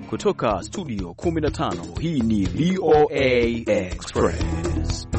Kutoka studio 15 hii ni VOA Express.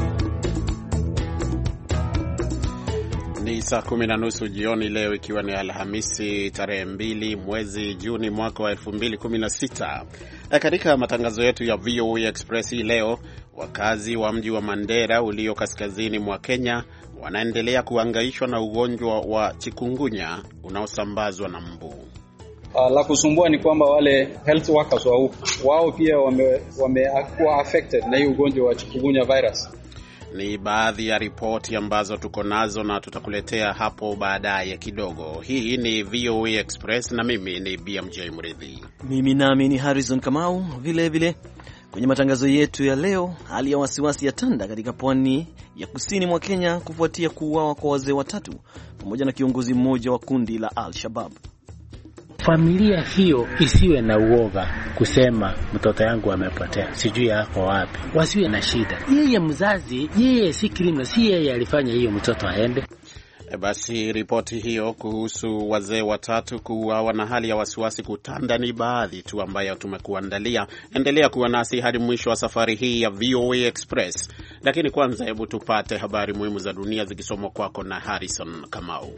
Ni saa 10:30 jioni leo, ikiwa ni Alhamisi tarehe 2 mwezi Juni mwaka wa 2016. Katika matangazo yetu ya VOA Express hii leo, wakazi wa mji wa Mandera ulio kaskazini mwa Kenya wanaendelea kuhangaishwa na ugonjwa wa chikungunya unaosambazwa na mbu. La kusumbua ni kwamba wale health workers wao pia wamekuwa affected na hii ugonjwa wa chikungunya virus. Ni baadhi ya ripoti ambazo tuko nazo na tutakuletea hapo baadaye kidogo. Hii ni VOA Express na mimi ni BMJ Mridhi. Mimi nami ni Harrison Kamau. Vile kwenye matangazo yetu ya leo, hali ya wasiwasi ya tanda katika pwani ya kusini mwa Kenya kufuatia kuuawa kwa wazee watatu pamoja na kiongozi mmoja wa kundi la Al-Shabaab. Familia hiyo isiwe na uoga kusema mtoto yangu amepotea, sijui yako wapi. Wasiwe na shida. Yeye mzazi, yeye si criminal, si yeye alifanya hiyo mtoto aende. Basi ripoti hiyo kuhusu wazee watatu kuuawa na hali ya wasiwasi kutanda ni baadhi tu ambayo tumekuandalia. Endelea kuwa nasi hadi mwisho wa safari hii ya VOA Express. Lakini kwanza hebu tupate habari muhimu za dunia zikisomwa kwako na Harrison Kamau.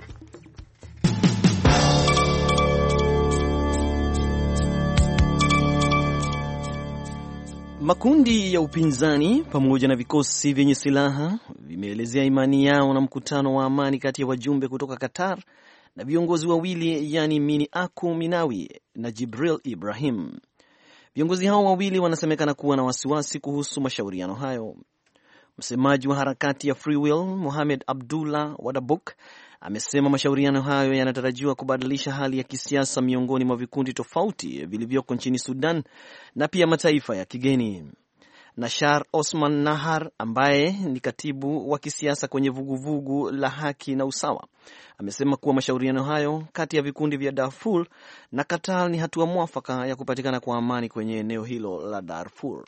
Makundi ya upinzani pamoja na vikosi vyenye silaha vimeelezea imani yao na mkutano wa amani kati ya wajumbe kutoka Qatar na viongozi wawili, yani Mini Aku Minawi na Jibril Ibrahim. Viongozi hao wawili wanasemekana kuwa na wasiwasi kuhusu mashauriano hayo. Msemaji wa harakati ya Free Will, Mohamed Abdullah Wadabuk, amesema mashauriano hayo yanatarajiwa kubadilisha hali ya kisiasa miongoni mwa vikundi tofauti vilivyoko nchini Sudan na pia mataifa ya kigeni. Nashar Osman Nahar, ambaye ni katibu wa kisiasa kwenye vuguvugu la haki na usawa, amesema kuwa mashauriano hayo kati ya vikundi vya Darfur na Qatar ni hatua mwafaka ya kupatikana kwa amani kwenye eneo hilo la Darfur.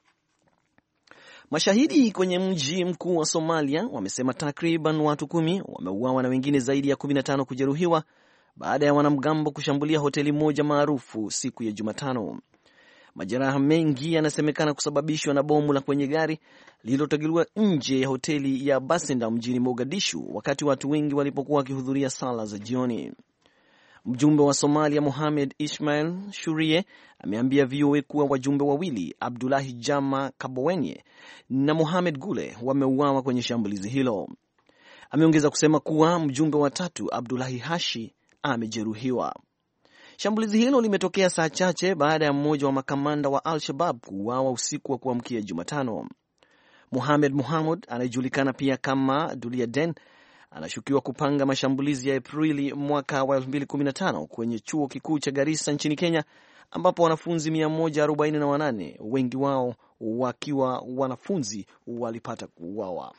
Mashahidi kwenye mji mkuu wa Somalia wamesema takriban watu 10 wameuawa na wengine zaidi ya 15 kujeruhiwa baada ya wanamgambo kushambulia hoteli moja maarufu siku ya Jumatano. Majeraha mengi yanasemekana kusababishwa na bomu la kwenye gari lililotegwa nje ya hoteli ya Basenda mjini Mogadishu wakati watu wengi walipokuwa wakihudhuria sala za jioni. Mjumbe wa Somalia Mohamed Ismail Shurie ameambia VOA kuwa wajumbe wawili, Abdullahi Jama Kabowenye na Mohamed Gule, wameuawa kwenye shambulizi hilo. Ameongeza kusema kuwa mjumbe wa tatu, Abdullahi Hashi, amejeruhiwa. Shambulizi hilo limetokea saa chache baada ya mmoja wa makamanda wa Al-Shabaab kuuawa usiku wa kuamkia Jumatano. Mohamed Muhammad, anayejulikana pia kama Duliaden, anashukiwa kupanga mashambulizi ya Aprili mwaka wa 2015 kwenye chuo kikuu cha Garissa nchini Kenya, ambapo wanafunzi 148, wengi wao wakiwa wanafunzi, walipata kuuawa.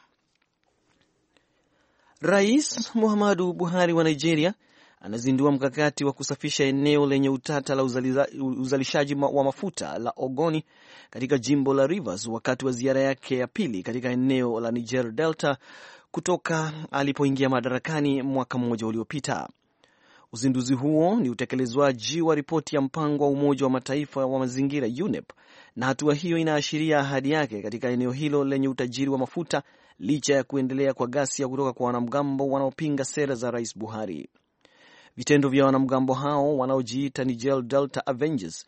Rais Muhammadu Buhari wa Nigeria anazindua mkakati wa kusafisha eneo lenye utata la uzalishaji wa mafuta la Ogoni katika jimbo la Rivers wakati wa ziara yake ya pili katika eneo la Niger Delta kutoka alipoingia madarakani mwaka mmoja uliopita. Uzinduzi huo ni utekelezwaji wa ripoti ya mpango wa Umoja wa Mataifa wa mazingira UNEP, na hatua hiyo inaashiria ahadi yake katika eneo hilo lenye utajiri wa mafuta licha ya kuendelea kwa ghasia kutoka kwa wanamgambo wanaopinga sera za Rais Buhari. Vitendo vya wanamgambo hao wanaojiita Niger Delta Avengers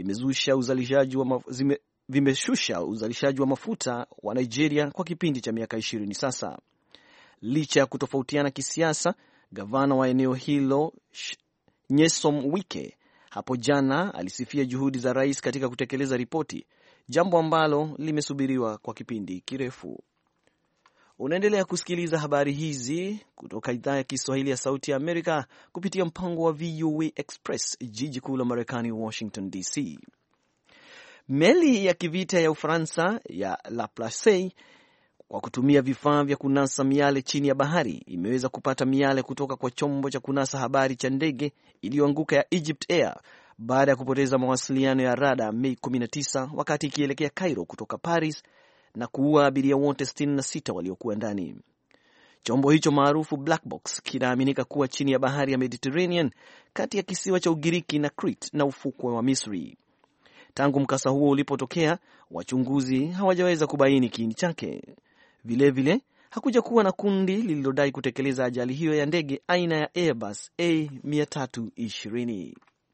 vimeshusha uzalishaji wa mafuta wa Nigeria kwa kipindi cha miaka 20 sasa. Licha ya kutofautiana kisiasa, gavana wa eneo hilo Nyesom Wike hapo jana alisifia juhudi za rais katika kutekeleza ripoti, jambo ambalo limesubiriwa kwa kipindi kirefu. Unaendelea kusikiliza habari hizi kutoka idhaa ya Kiswahili ya Sauti ya Amerika kupitia mpango wa VOA Express, jiji kuu la Marekani, Washington DC. Meli ya kivita ya Ufaransa ya La Placée, kwa kutumia vifaa vya kunasa miale chini ya bahari, imeweza kupata miale kutoka kwa chombo cha kunasa habari cha ndege iliyoanguka ya Egypt Air baada ya kupoteza mawasiliano ya rada Mei 19 wakati ikielekea Cairo kutoka Paris na kuua abiria wote 66 waliokuwa ndani. Chombo hicho maarufu black box kinaaminika kuwa chini ya bahari ya Mediterranean kati ya kisiwa cha Ugiriki na Crete na ufukwe wa Misri. Tangu mkasa huo ulipotokea, wachunguzi hawajaweza kubaini kiini chake. Vilevile, hakuja kuwa na kundi lililodai kutekeleza ajali hiyo ya ndege aina ya Airbus A320.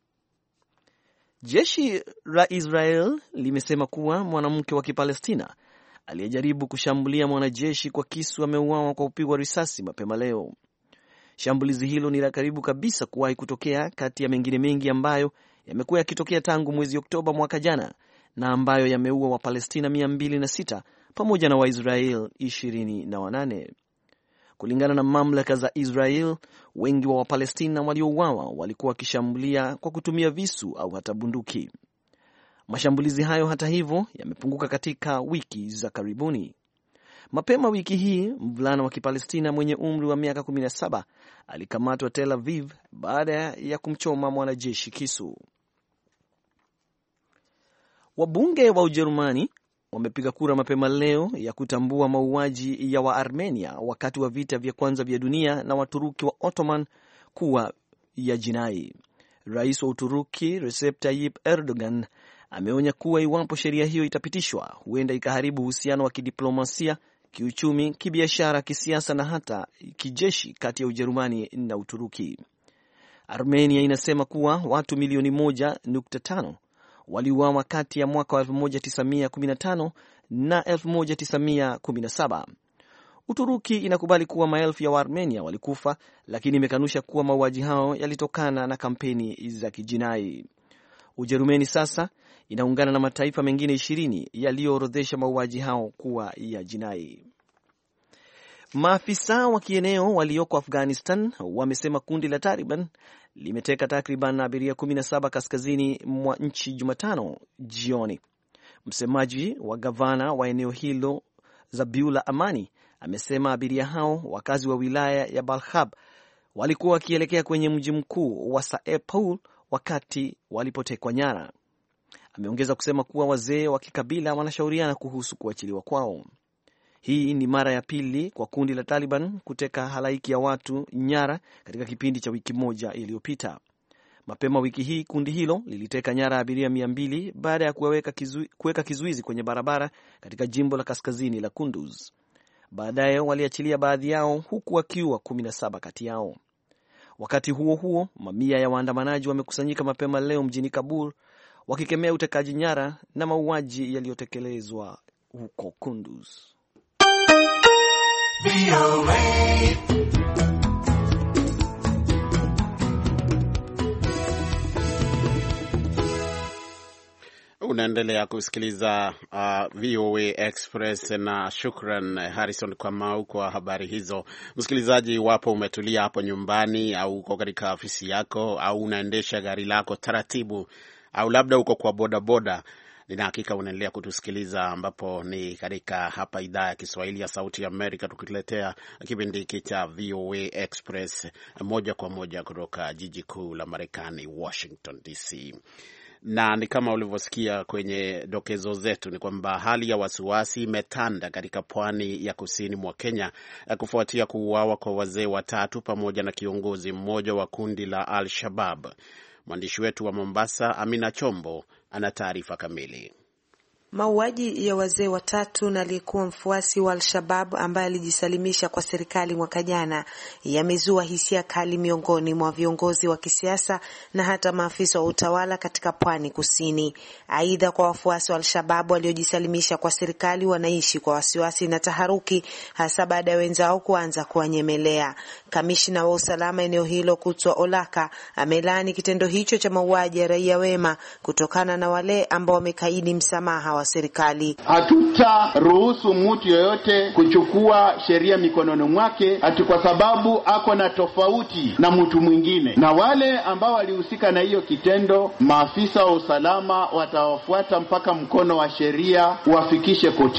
Jeshi la Israel limesema kuwa mwanamke wa Kipalestina aliyejaribu kushambulia mwanajeshi kwa kisu ameuawa kwa kupigwa risasi mapema leo. Shambulizi hilo ni la karibu kabisa kuwahi kutokea kati ya mengine mengi ambayo yamekuwa yakitokea tangu mwezi Oktoba mwaka jana na ambayo yameua Wapalestina 206 pamoja na Waisrael 28. Kulingana na mamlaka za Israel, wengi wa Wapalestina waliouawa walikuwa wakishambulia kwa kutumia visu au hata bunduki. Mashambulizi hayo hata hivyo yamepunguka katika wiki za karibuni. Mapema wiki hii, mvulana wa Kipalestina mwenye umri wa miaka 17 alikamatwa Tel Aviv baada ya kumchoma mwanajeshi kisu. Wabunge wa Ujerumani wamepiga kura mapema leo ya kutambua mauaji ya Waarmenia wakati wa vita vya kwanza vya dunia na Waturuki wa Ottoman kuwa ya jinai. Rais wa Uturuki Recep Tayyip Erdogan ameonya kuwa iwapo sheria hiyo itapitishwa, huenda ikaharibu uhusiano wa kidiplomasia, kiuchumi, kibiashara, kisiasa na hata kijeshi kati ya Ujerumani na Uturuki. Armenia inasema kuwa watu milioni 1.5 waliuawa kati ya mwaka wa 1915 na 1917. Uturuki inakubali kuwa maelfu ya Waarmenia walikufa, lakini imekanusha kuwa mauaji hao yalitokana na kampeni za kijinai. Ujerumani sasa inaungana na mataifa mengine 20 yaliyoorodhesha mauaji hao kuwa ya jinai. Maafisa wa kieneo walioko Afghanistan wamesema kundi la Taliban limeteka takriban abiria 17 kaskazini mwa nchi Jumatano jioni. Msemaji wa gavana wa eneo hilo Zabiullah Amani amesema abiria hao, wakazi wa wilaya ya Balkhab, walikuwa wakielekea kwenye mji mkuu wa Saepul wakati walipotekwa nyara. Ameongeza kusema kuwa wazee wa kikabila wanashauriana kuhusu kuachiliwa kwao. Hii ni mara ya pili kwa kundi la Taliban kuteka halaiki ya watu nyara katika kipindi cha wiki moja iliyopita. Mapema wiki hii kundi hilo liliteka nyara abiria 200 baada ya kuweka kizuizi kwenye barabara katika jimbo la kaskazini la Kunduz. Baadaye waliachilia baadhi yao huku wakiua 17 kati yao. Wakati huo huo, mamia ya waandamanaji wamekusanyika mapema leo mjini Kabul wakikemea utekaji nyara na mauaji yaliyotekelezwa huko Kunduz. Unaendelea kusikiliza VOA Express na shukran Harrison Kamau kwa habari hizo. Msikilizaji, wapo umetulia hapo nyumbani au uko katika ofisi yako au unaendesha gari lako taratibu au labda uko kwa bodaboda, nina hakika unaendelea kutusikiliza, ambapo ni katika hapa idhaa ya Kiswahili ya Sauti ya Amerika, tukiletea kipindi hiki cha VOA Express moja kwa moja kutoka jiji kuu la Marekani, Washington DC. Na ni kama ulivyosikia kwenye dokezo zetu, ni kwamba hali ya wasiwasi imetanda katika pwani ya kusini mwa Kenya kufuatia kuuawa kwa wazee watatu pamoja na kiongozi mmoja wa kundi la Al-Shabaab. Mwandishi wetu wa Mombasa, Amina Chombo, ana taarifa kamili. Mauaji ya wazee watatu na aliyekuwa mfuasi wa Al-Shabaab ambaye alijisalimisha kwa serikali mwaka jana yamezua hisia kali miongoni mwa viongozi wa kisiasa na hata maafisa wa utawala katika pwani kusini. Aidha, kwa wafuasi wa Al-Shabaab waliojisalimisha kwa serikali wanaishi kwa wasiwasi na taharuki, hasa baada ya wenzao kuanza kuwanyemelea. Kamishna wa usalama eneo hilo Kutwa Olaka amelaani kitendo hicho cha mauaji ya raia wema kutokana na wale ambao wamekaidi msamaha wa serikali. Hatutaruhusu mtu yoyote kuchukua sheria mikononi mwake ati kwa sababu ako na tofauti na mtu mwingine, na wale ambao walihusika na hiyo kitendo, maafisa wa usalama watawafuata mpaka mkono wa sheria wafikishe kotini.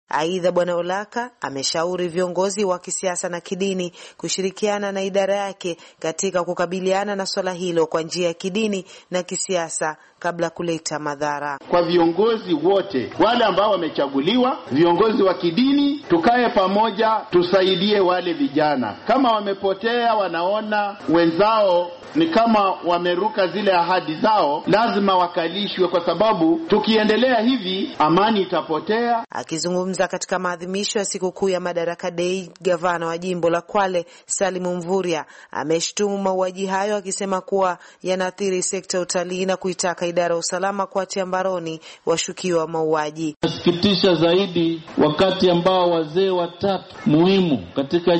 Aidha, Bwana Olaka ameshauri viongozi wa kisiasa na kidini kushirikiana na idara yake katika kukabiliana na swala hilo kwa njia ya kidini na kisiasa kabla kuleta madhara. Kwa viongozi wote wale ambao wamechaguliwa, viongozi wa kidini, tukae pamoja, tusaidie wale vijana. Kama wamepotea, wanaona wenzao ni kama wameruka zile ahadi zao, lazima wakalishwe, kwa sababu tukiendelea hivi amani itapotea. Akizungumza katika maadhimisho ya sikukuu ya Madaraka Day, gavana wa jimbo la Kwale Salimu Mvurya ameshtumu mauaji hayo akisema kuwa yanaathiri sekta ya utalii na kuitaka idara ya usalama kuwatia mbaroni washukiwa mauaji. Nasikitisha zaidi wakati ambao wazee watatu muhimu katika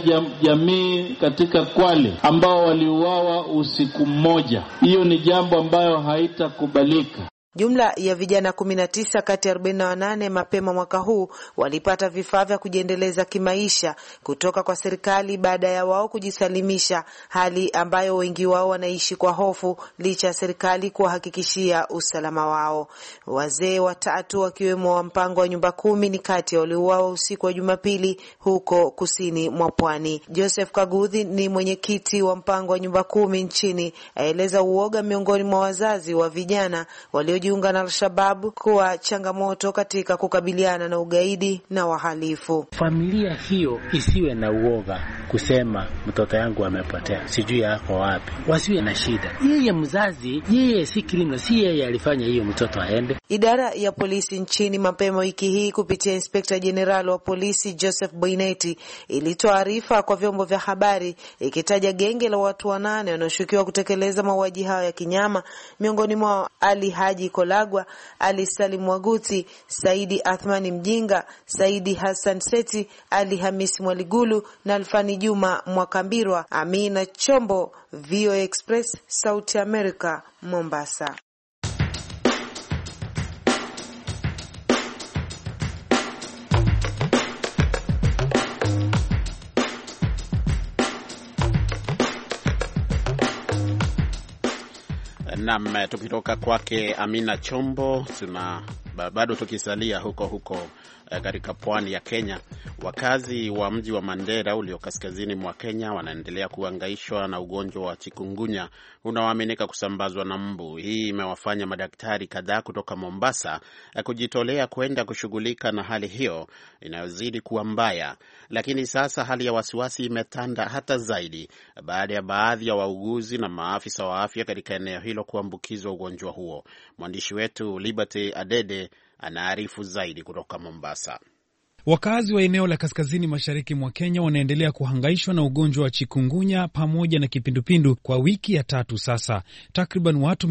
jamii katika Kwale ambao waliuawa usiku mmoja. Hiyo ni jambo ambayo haitakubalika. Jumla ya vijana 19 kati ya 48 mapema mwaka huu walipata vifaa vya kujiendeleza kimaisha kutoka kwa serikali baada ya wao kujisalimisha, hali ambayo wengi wao wanaishi kwa hofu licha ya serikali kuwahakikishia usalama wao. Wazee watatu wakiwemo wa mpango wa nyumba 10 ni kati ya waliouawa usiku wa Jumapili huko kusini mwa Pwani. Joseph Kaguthi ni mwenyekiti wa mpango wa nyumba 10 nchini, aeleza uoga miongoni mwa wazazi wa vijana waliojiunga na Al-Shabaab kuwa changamoto katika kukabiliana na ugaidi na wahalifu. Familia hiyo isiwe na uoga kusema mtoto yangu amepotea, sijui yako wapi. Wasiwe na shida. Yeye mzazi, yeye si criminal, si yeye alifanya hiyo mtoto aende. Idara ya polisi nchini mapema wiki hii kupitia Inspector General wa polisi Joseph Boineti ilitoa arifa kwa vyombo vya habari ikitaja genge la watu 8 wanaoshukiwa kutekeleza mauaji hayo ya kinyama, miongoni mwa Ali Haji Kolagwa, Ali Salim Waguti, Saidi Athmani Mjinga, Saidi Hassan Seti, Ali Hamisi Mwaligulu na Alfani Juma Mwakambirwa. Amina Chombo, VOA Express, Sauti America, Mombasa. Naam, tukitoka kwake Amina Chombo, bado tukisalia huko katika pwani ya Kenya. Wakazi wa mji wa Mandera ulio kaskazini mwa Kenya wanaendelea kuhangaishwa na ugonjwa wa chikungunya unaoaminika kusambazwa na mbu. Hii imewafanya madaktari kadhaa kutoka Mombasa kujitolea kwenda kushughulika na hali hiyo inayozidi kuwa mbaya. Lakini sasa hali ya wasiwasi imetanda hata zaidi baada ya baadhi ya wauguzi na maafisa wa afya katika eneo hilo kuambukizwa ugonjwa huo. Mwandishi wetu Liberty Adede anaarifu zaidi kutoka Mombasa. Wakazi wa eneo la kaskazini mashariki mwa Kenya wanaendelea kuhangaishwa na ugonjwa wa chikungunya pamoja na kipindupindu kwa wiki ya 3 sasa. Takriban watu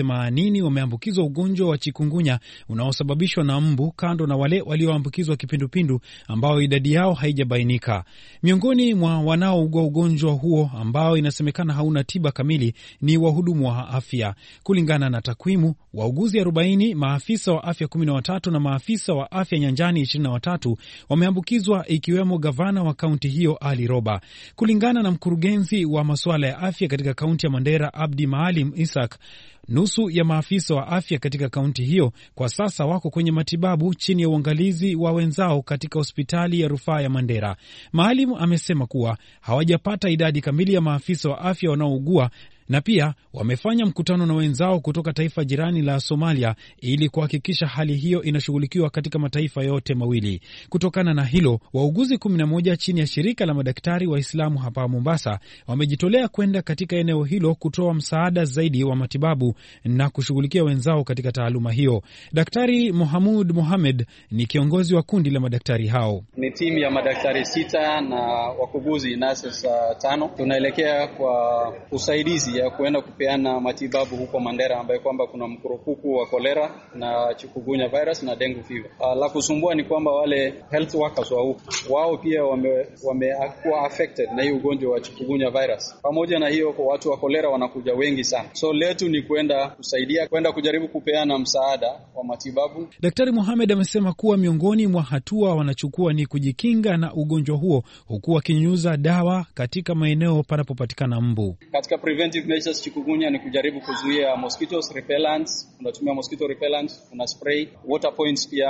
580 wameambukizwa ugonjwa wa chikungunya unaosababishwa na mbu, kando na wale walioambukizwa kipindupindu ambao idadi yao haijabainika. Miongoni mwa wanaougua ugonjwa huo ambao inasemekana hauna tiba kamili ni wahudumu wa afya. Kulingana na takwimu, wauguzi 40, maafisa wa afya 13 na maafisa wa afya nyanjani 23 wameambukizwa, ikiwemo gavana wa kaunti hiyo Ali Roba. Kulingana na mkurugenzi wa masuala ya afya katika kaunti ya Mandera Abdi Maalim Isaac, nusu ya maafisa wa afya katika kaunti hiyo kwa sasa wako kwenye matibabu chini ya uangalizi wa wenzao katika hospitali ya rufaa ya Mandera. Maalim amesema kuwa hawajapata idadi kamili ya maafisa wa afya wanaougua, na pia wamefanya mkutano na wenzao kutoka taifa jirani la Somalia ili kuhakikisha hali hiyo inashughulikiwa katika mataifa yote mawili. Kutokana na hilo, wauguzi 11 chini ya shirika la madaktari Waislamu hapa Mombasa wamejitolea kwenda katika eneo hilo kutoa msaada zaidi wa matibabu na kushughulikia wenzao katika taaluma hiyo. Daktari Mohamud Mohamed ni kiongozi wa kundi la madaktari hao. Ni timu ya madaktari 6 na wakuguzi nurses 5. Tunaelekea kwa usaidizi ya kuenda kupeana matibabu huko Mandera, ambaye kwamba kuna mkurupuku wa kolera na chikungunya virus na dengue fever. La kusumbua ni kwamba wale health workers wao pia wamekuwa affected na hiyo ugonjwa wa chikungunya virus. Pamoja na hiyo, kwa watu wa kolera wanakuja wengi sana. So letu ni kwenda kusaidia, kwenda kujaribu kupeana msaada wa matibabu. Daktari Mohamed amesema kuwa miongoni mwa hatua wanachukua ni kujikinga na ugonjwa huo, huku wakinyunyuza dawa katika maeneo panapopatikana mbu. Katika preventive measures, chikungunya ni kujaribu kuzuia mosquitoes repellents. Unatumia mosquito repellents, una spray water points, pia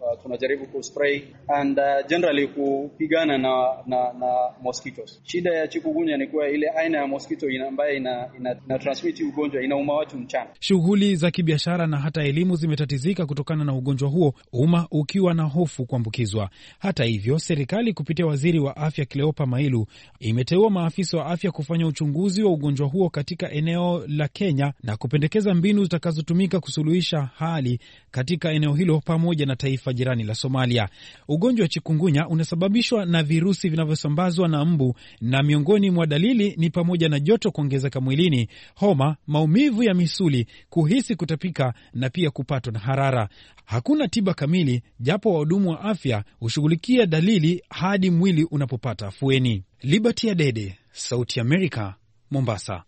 tunajaribu kuspray and generally kupigana na mosquitoes. Shida ya chikungunya ni kuwa ile aina ya mosquito ambayo ina transmit ugonjwa inauma watu mchana. Shughuli za kibiashara na hata elimu zimetatizika kutokana na ugonjwa huo, umma ukiwa na hofu kuambukizwa. Hata hivyo, serikali kupitia waziri wa afya Cleopa Mailu imeteua maafisa wa afya kufanya uchunguzi wa ugonjwa huo katika eneo la Kenya na kupendekeza mbinu zitakazotumika kusuluhisha hali katika eneo hilo pamoja na taifa jirani la Somalia. Ugonjwa wa chikungunya unasababishwa na virusi vinavyosambazwa na mbu, na miongoni mwa dalili ni pamoja na joto kuongezeka mwilini, homa, maumivu ya misuli, kuhisi kutapika na pia kupatwa na harara. Hakuna tiba kamili, japo wahudumu wa afya hushughulikia dalili hadi mwili unapopata afueni. Liberty Adede, Sauti ya Amerika, Mombasa.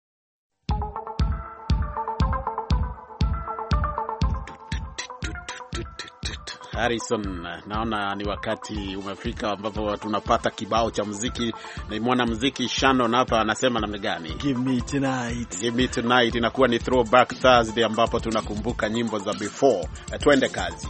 Harrison, naona ni wakati umefika ambapo tunapata kibao cha muziki. Ni mwanamuziki Shannon hapa anasema namna gani? Give me tonight. Give me tonight inakuwa ni throwback Thursday ambapo tunakumbuka nyimbo za before. Twende kazi.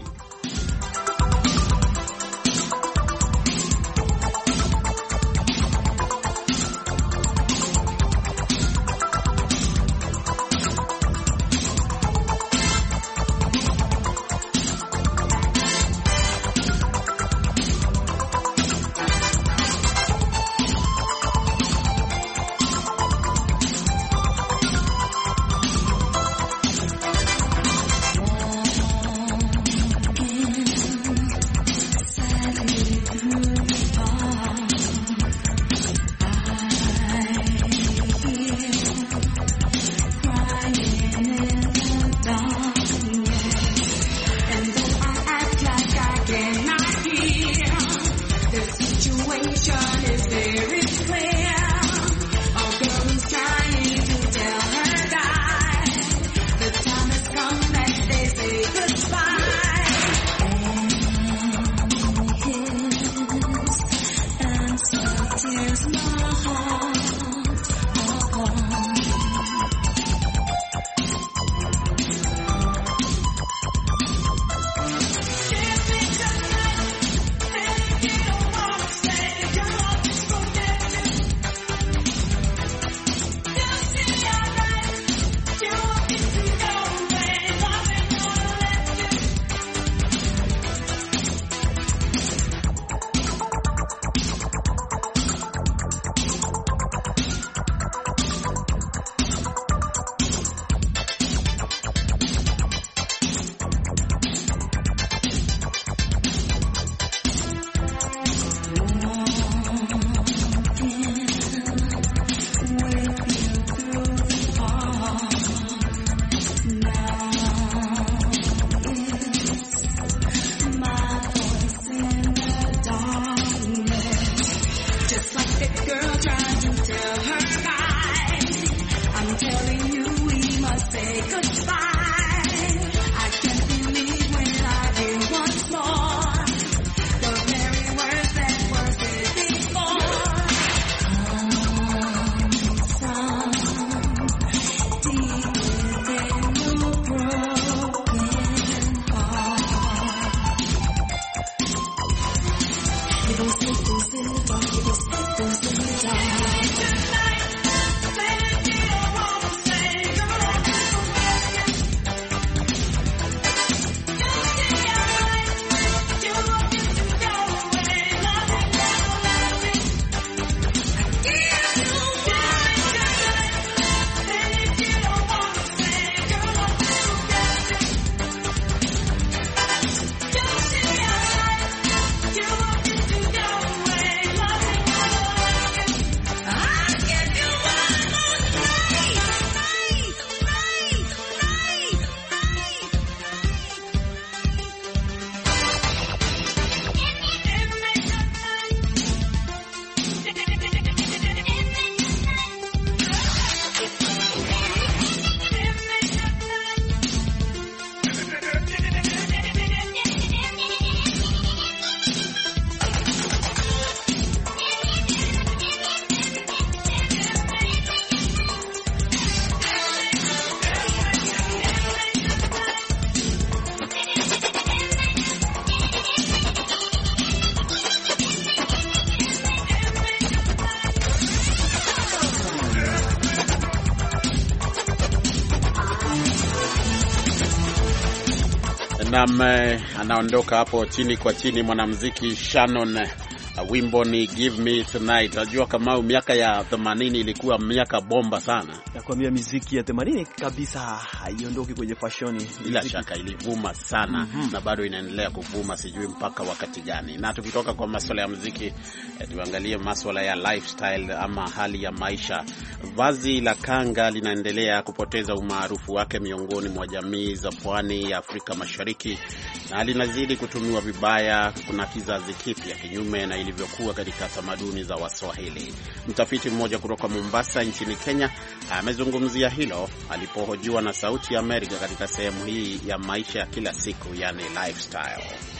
Anaondoka hapo chini kwa chini mwanamuziki Shannon. Wimbo ni Give Me Tonight. Najua kama miaka ya 80 ilikuwa miaka bomba sana. Nakwambia muziki ya 80 kabisa haiondoki kwenye fashion. Bila shaka ilivuma sana na bado inaendelea kuvuma, sijui mpaka wakati gani. Na tukitoka kwa masuala ya muziki, tuangalie masuala ya lifestyle ama hali ya maisha. Vazi la kanga linaendelea kupoteza umaarufu wake miongoni mwa jamii za pwani ya Afrika Mashariki na linazidi kutumiwa vibaya kuna kizazi kipya, kinyume na ilivyokuwa katika tamaduni za Waswahili. Mtafiti mmoja kutoka Mombasa nchini Kenya amezungumzia hilo alipohojiwa na Sauti ya Amerika katika sehemu hii ya maisha ya kila siku, yani lifestyle.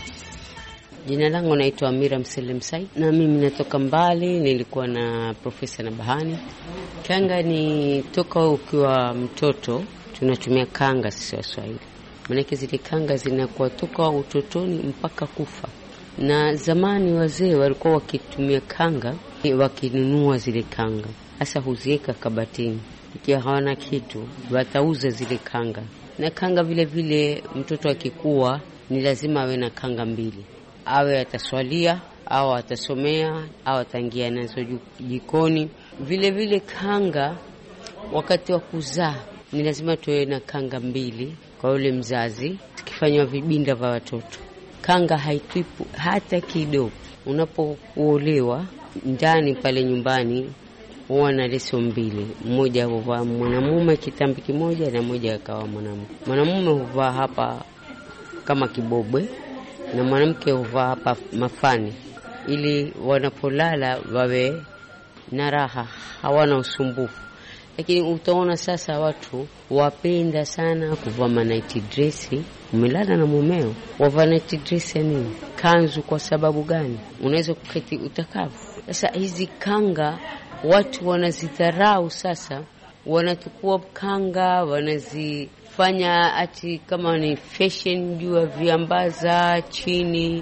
Jina langu naitwa Amira Mselemsai na mimi natoka mbali. Nilikuwa na Profesa na Bahani. Kanga ni toka ukiwa mtoto tunatumia kanga sisi Waswahili. Maana zile kanga zinakuwa toka utotoni mpaka kufa. Na zamani wazee walikuwa wakitumia kanga, wakinunua zile kanga. Hasa huziweka kabatini. Ikiwa hawana kitu, watauza zile kanga. Na kanga vile vile mtoto akikua ni lazima awe na kanga mbili. Awe ataswalia, au atasomea, au ataingia nazo jikoni. Vile vile kanga wakati wa kuzaa ni lazima tuwe na kanga mbili kwa yule mzazi. Tukifanywa vibinda vya watoto, kanga haitipu hata kidogo. Unapoolewa ndani pale nyumbani huwa na leso mbili. Mmoja huvaa mwanamume kitambi kimoja na mmoja akawa mwanamke. Mwanamume huvaa hapa kama kibobwe na mwanamke huvaa hapa mafani, ili wanapolala wawe na raha, hawana usumbufu. Lakini utaona sasa watu wapenda sana kuvaa night dress. Umelala na mumeo, wavaa night dress nini? Kanzu kwa sababu gani? Unaweza kuketi utakavu. Sasa hizi kanga watu wanazidharau sasa, wanatukua kanga wanazifanya ati kama ni fashion juu ya viambaza chini,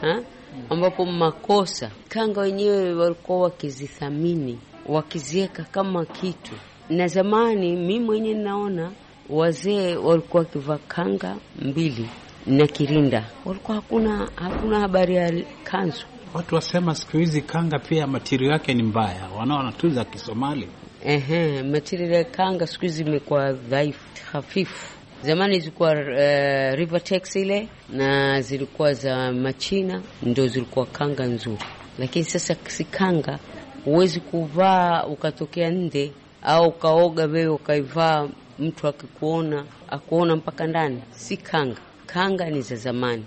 ambapo makosa. Kanga wenyewe walikuwa wakizithamini, wakiziweka kama kitu. Na zamani mimi mwenyewe naona wazee walikuwa wakivaa kanga mbili na kirinda. Walikuwa hakuna habari ya kanzu. Watu wasema siku hizi kanga pia material yake ni mbaya. Wanaona tu za Kisomali. Material ya kanga siku hizi imekuwa dhaifu, hafifu. Zamani zilikuwa Rivertex ile na zilikuwa za Machina, ndio zilikuwa kanga nzuri. Lakini sasa si kanga huwezi kuvaa ukatokea nje, au kaoga wewe ukaivaa mtu akikuona akuona mpaka ndani. Si kanga. Kanga ni za zamani.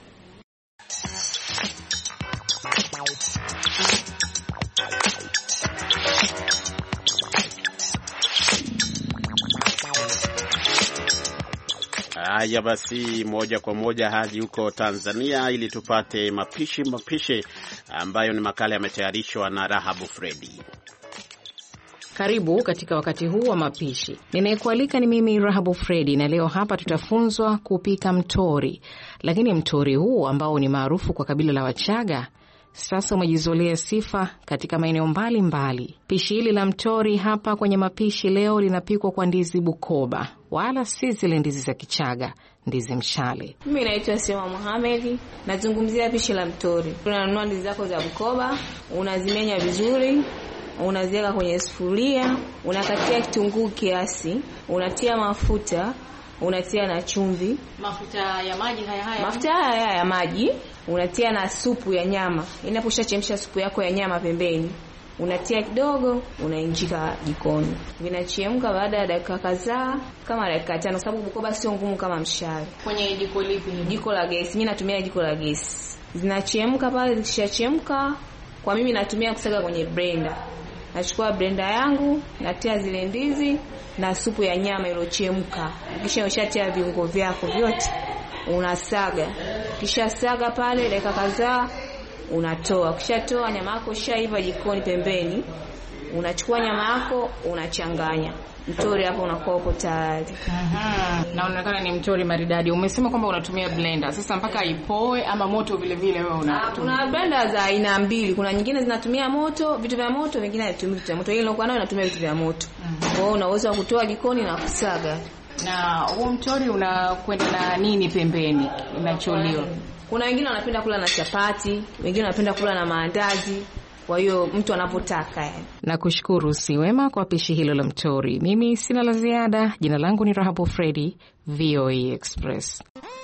Haya basi, moja kwa moja hadi huko Tanzania ili tupate mapishi ambayo ni makala yametayarishwa na Rahabu Fredi. Karibu katika wakati huu wa mapishi. Ninayekualika ni mimi Rahabu Fredi, na leo hapa tutafunzwa kupika mtori. Lakini mtori huu ambao ni maarufu kwa kabila la Wachaga sasa umejizolea sifa katika maeneo mbalimbali. Pishi hili la mtori hapa kwenye mapishi leo linapikwa kwa ndizi Bukoba, wala si zile ndizi za Kichaga, ndizi mshale. Mimi naitwa Sema Mohamed, nazungumzia pishi la mtori. Unanunua ndizi zako za Bukoba, unazimenya vizuri, unaziweka kwenye sufuria, unakatia kitunguu kiasi, unatia mafuta, unatia na chumvi. Mafuta ya maji haya. Mafuta haya ya maji. Unatia na supu ya nyama. Inaposhachemsha supu yako ya nyama pembeni, unatia kidogo, unainjika jikoni. Vinachemka baada ya dakika kadhaa, kama dakika 5, sababu Bukoba sio ngumu kama mshale. Kwenye jiko lipi? Jiko la gesi. Mimi natumia jiko la gesi. Zinachemka pale, zikishachemka, kwa mimi natumia kusaga kwenye blender. Nachukua blender yangu, natia zile ndizi na supu ya nyama iliyochemka. Kisha ushatia viungo vyako vyote, unasaga. Kisha saga pale dakika kadhaa, unatoa. Ukishatoa nyama yako shaiva jikoni pembeni, unachukua nyama yako unachanganya. Mtori hapo unakuwa uko tayari. Naonekana ni mtori maridadi. Umesema kwamba unatumia blender. Sasa mpaka ipoe ama moto vile vile wewe unatumia? Kuna blender za aina mbili. Kuna nyingine zinatumia moto, vitu vya moto, vingine hazitumii vitu vya moto. Ile inakuwa nayo inatumia vitu vya moto. Kwa hiyo unaweza kutoa jikoni na kusaga. Na huo mtori unakwenda na nini pembeni unacholiwa? Kuna wengine wanapenda kula na chapati, wengine wanapenda kula na maandazi. Kwa hiyo mtu anapotaka. Na kushukuru Siwema kwa pishi hilo la mtori. Mimi sina la ziada. Jina langu ni Rahabu Fredi, VOA Express.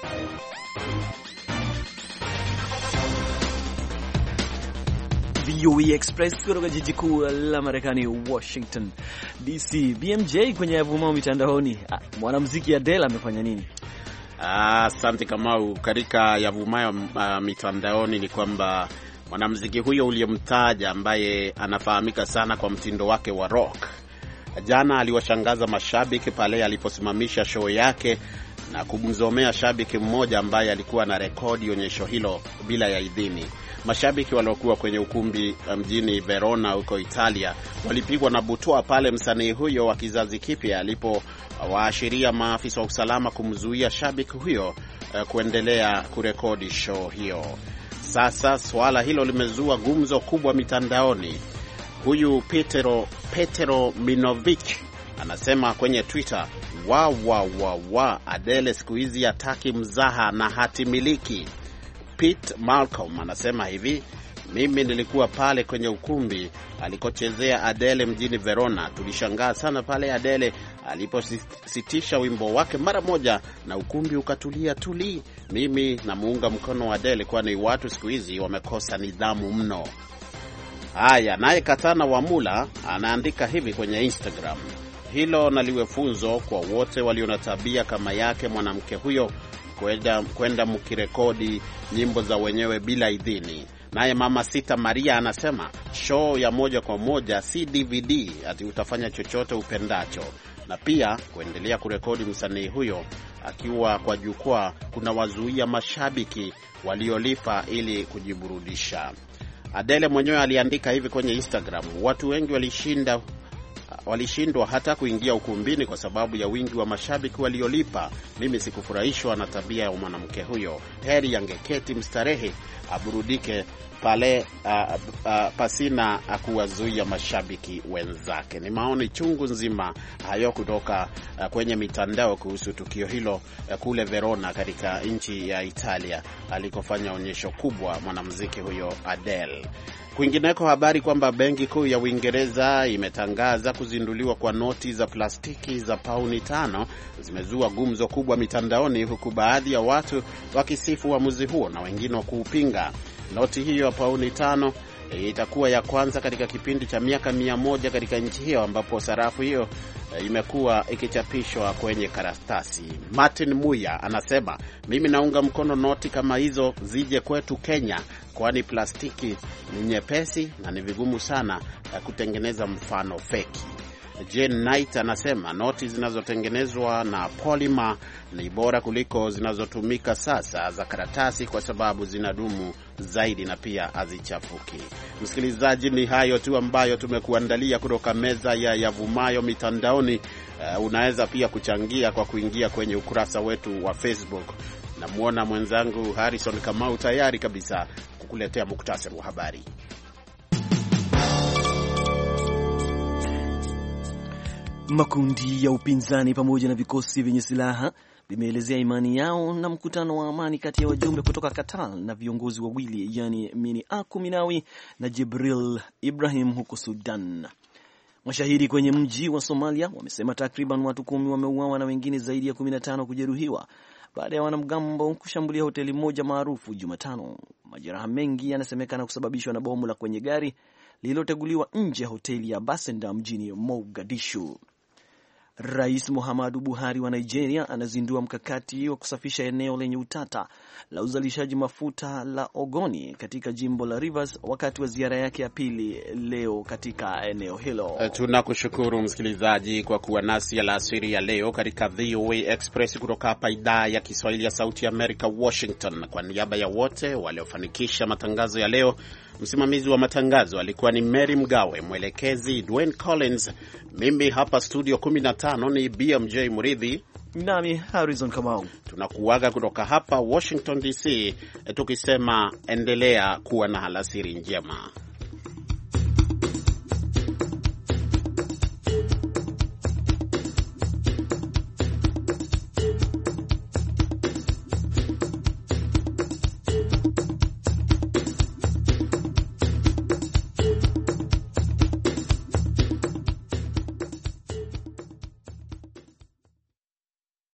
VOA Express kutoka jiji kuu la Marekani, Washington DC. BMJ kwenye yavumao mitandaoni, mwanamuziki Adele amefanya nini? Asante Kamau. Katika yavumayo mitandaoni ni kwamba mwanamuziki huyo uliyemtaja ambaye anafahamika sana kwa mtindo wake wa rock, jana aliwashangaza mashabiki pale aliposimamisha show yake na kumzomea shabiki mmoja ambaye alikuwa na rekodi onyesho hilo bila ya idhini. Mashabiki waliokuwa kwenye ukumbi mjini Verona huko Italia walipigwa na butwaa pale msanii huyo wa kizazi kipya alipowaashiria maafisa wa usalama kumzuia shabiki huyo kuendelea kurekodi show hiyo. Sasa swala hilo limezua gumzo kubwa mitandaoni. Huyu Petero Minovic anasema kwenye Twitter, Adele siku hizi hataki mzaha na hati miliki. Pete Malcolm anasema hivi, mimi nilikuwa pale kwenye ukumbi alikochezea Adele mjini Verona. Tulishangaa sana pale Adele alipositisha wimbo wake mara moja na ukumbi ukatulia tuli. Mimi namuunga mkono Adele kwani watu siku hizi wamekosa nidhamu mno. Haya, naye Katana Wamula anaandika hivi kwenye Instagram, hilo naliwe funzo kwa wote walio na tabia kama yake mwanamke huyo, kwenda mkirekodi nyimbo za wenyewe bila idhini. Naye Mama Sita Maria anasema show ya moja kwa moja si DVD ati utafanya chochote upendacho, na pia kuendelea kurekodi msanii huyo akiwa kwa jukwaa kuna wazuia mashabiki waliolipa ili kujiburudisha. Adele mwenyewe aliandika hivi kwenye Instagram, watu wengi walishindwa hata kuingia ukumbini kwa sababu ya wingi wa mashabiki waliolipa. Mimi sikufurahishwa na tabia ya mwanamke huyo. Heri angeketi mstarehe aburudike pale pasina kuwazuia mashabiki wenzake. Ni maoni chungu nzima hayo kutoka kwenye mitandao kuhusu tukio hilo kule Verona katika nchi ya Italia alikofanya onyesho kubwa mwanamuziki huyo Adele. Kwingineko, habari kwamba Benki Kuu ya Uingereza imetangaza kuzinduliwa kwa noti za plastiki za pauni 5 zimezua gumzo kubwa mitandaoni, huku baadhi ya watu wakisifu uamuzi huo na wengine kuupinga. Noti hiyo ya pauni 5 itakuwa ya kwanza katika kipindi cha miaka 100 katika nchi hiyo ambapo sarafu hiyo imekuwa ikichapishwa kwenye karatasi. Martin Muya anasema, mimi naunga mkono noti kama hizo zije kwetu Kenya, kwani plastiki ni nyepesi na ni vigumu sana kutengeneza mfano feki. Jane Knight anasema noti zinazotengenezwa na polymer ni bora kuliko zinazotumika sasa za karatasi kwa sababu zinadumu zaidi na pia hazichafuki. Msikilizaji, ni hayo tu ambayo tumekuandalia kutoka meza ya yavumayo mitandaoni. Unaweza pia kuchangia kwa kuingia kwenye ukurasa wetu wa Facebook. Namuona mwenzangu Harrison Kamau tayari kabisa kukuletea muktasari wa habari. Makundi ya upinzani pamoja na vikosi vyenye silaha vimeelezea imani yao na mkutano wa amani kati ya wajumbe kutoka Qatar na viongozi wawili, yani Mini Aku Minawi na Jibril Ibrahim huko Sudan. Mashahidi kwenye mji wa Somalia wamesema takriban watu 10 wameuawa na wengine zaidi ya 15 kujeruhiwa baada ya wanamgambo kushambulia hoteli moja maarufu Jumatano. Majeraha mengi yanasemekana kusababishwa na bomu la kwenye gari lililoteguliwa nje ya hoteli ya Basenda mjini Mogadishu. Rais Muhammadu Buhari wa Nigeria anazindua mkakati wa kusafisha eneo lenye utata la uzalishaji mafuta la Ogoni katika jimbo la Rivers wakati wa ziara yake ya pili leo katika eneo hilo. Tunakushukuru msikilizaji kwa kuwa nasi alasiri ya leo katika VOA Express kutoka hapa idhaa ya Kiswahili ya Sauti ya Amerika, Washington. Kwa niaba ya wote waliofanikisha matangazo ya leo, msimamizi wa matangazo alikuwa ni Mary Mgawe, mwelekezi Dwayne Collins, mimi hapa studio 15 ni BMJ Muridhi, nami Harrison Kamau. Tunakuaga kutoka hapa Washington DC tukisema endelea kuwa na alasiri njema.